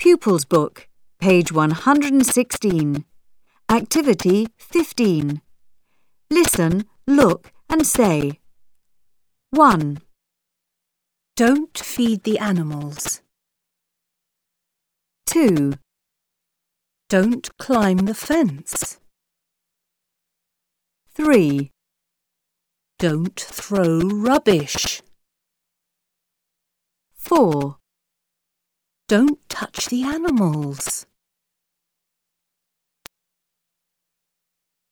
Pupils Book, page 116. Activity 15. Listen, look and say. 1. Don't feed the animals. 2. Don't climb the fence. 3. Don't throw rubbish. 4. Don't touch the animals.